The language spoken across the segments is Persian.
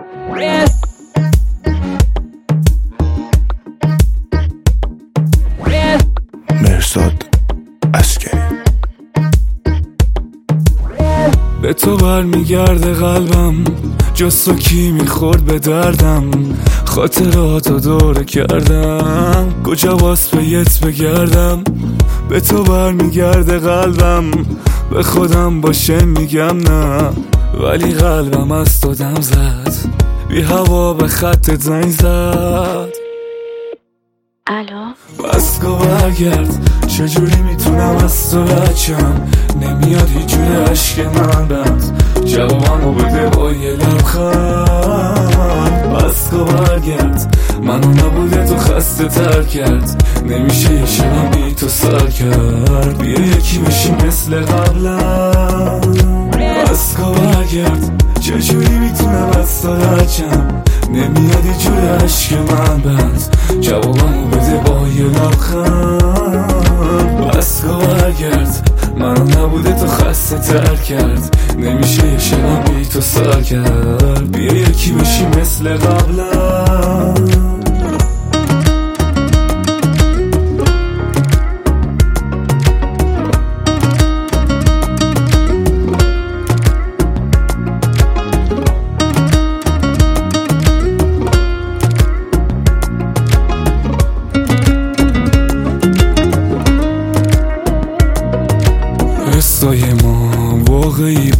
مرزاد عسکری. به تو برمیگرده قلبم، جز تو کی میخورد به دردم. خاطراتو دوره کردم، کجا باز پیت بگردم. به تو برمیگرده قلبم، به خودم باشه میگم نه، ولی قلبم از تو دم زد، بی هوا به خط زنگ زد. الو بس کن برگرد، چجوری میتونم از تو بچم؟ نمیاد هیچ جوری عشق من بند، جوابمو بده با یه لبخند. بس کن برگرد، منو نبوده تو خسته تر کرد، نمیشه یه شبم بی تو سر کرد، بیا یکی بشی مثل قبلم. بس کن برگرد، چجوری میتونم از تو بچم؟ نمیاد یه جوری عشق من بند، جوابمو بده با یه لبخند. بس کن برگرد، منو نبوده تو خسته تر کرد، نمیشه یه شبم بی تو سر کرد، بیا یکی بشی مثل قبلم. حسای ما واقعی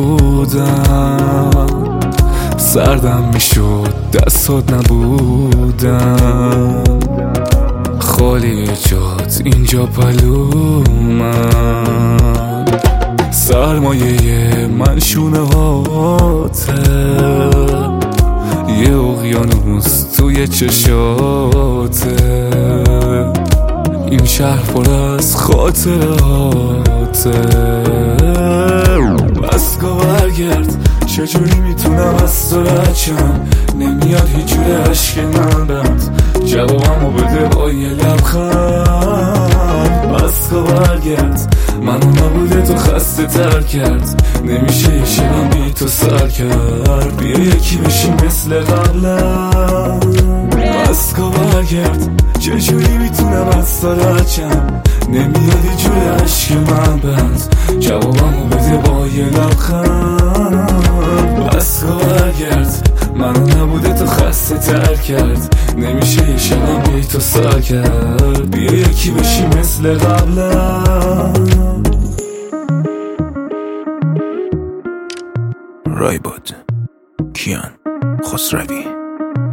بودن، سردم میشد دستات نبودن، خالی جات اینجا پلومن، سرمایه من شونه هاته، یه اقیانوس توی چشاته، این شهر پر از خاطراته. بس کن برگرد، چجوری میتونم از تو بچم؟ نمیاد هیچ جوری عشق من بند، جوابمو بده با یه لبخند. بس کن برگرد، منو نبوده تو خسته تر کرد، نمیشه یه شبم بی تو سر کرد، بیا یکی بشی مثل قبلم. بس کن برگرد، چجوری میتونم از تو بچم؟ نمیاد یه جوری عشق من بند، جوابمو بده با یه لبخند. بس کن برگرد، منو نبوده تو خسته تر کرد، نمیشه یه شبم بی تو سر کرد، بیا یکی بشی مثل قبلم. رایباد کیان خسروی.